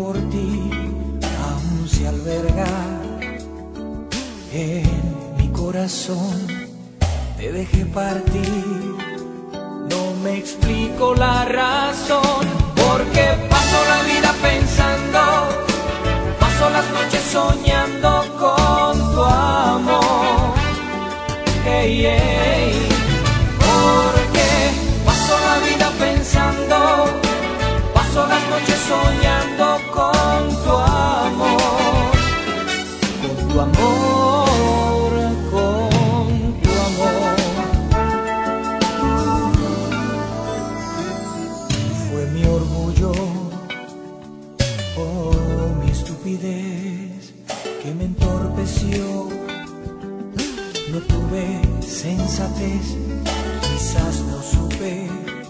por ti aún se alberga en mi corazón. Te dejé partir, no me explico la razón. Porque paso la vida pensando, paso las noches soñando con tu amor. Hey, hey. Porque paso la vida pensando, paso las noches soñando con tu amor, con tu amor, con tu amor. Fue mi orgullo, oh mi estupidez, que me entorpeció. No tuve sensatez, quizás no supe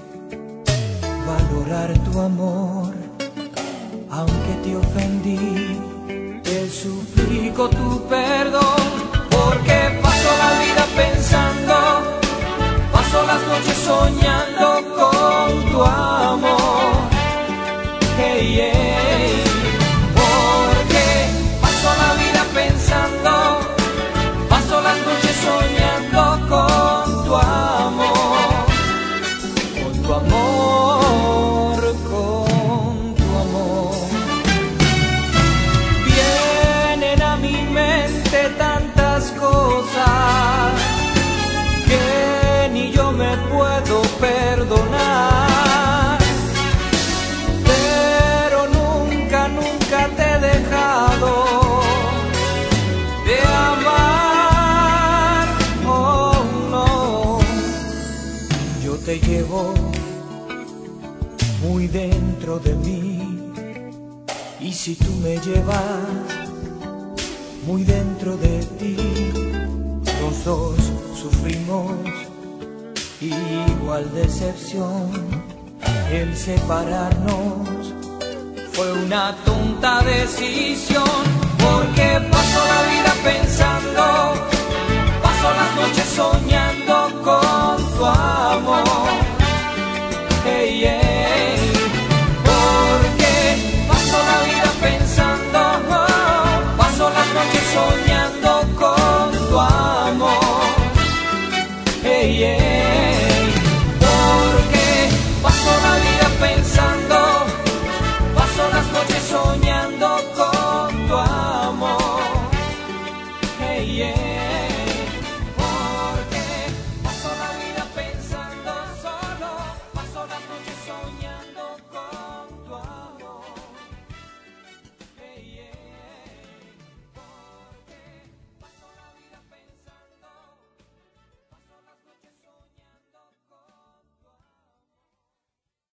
valorar tu amor. Aunque te ofendí, te suplico tu perdón. Porque paso la vida pensando, paso las noches soñando con tu amor. Hey, hey. Porque paso la vida pensando, paso las noches soñando con tu amor, con tu amor, con tu amor. Vienen a mi mente tantas cosas que ni yo me puedo perdonar, pero nunca, nunca te he dejado de amar. Oh no, yo te llevo muy dentro de mí, y si tú me llevas muy dentro de ti, los dos sufrimos igual decepción. El separarnos fue una tonta decisión. Porque paso la vida pensando,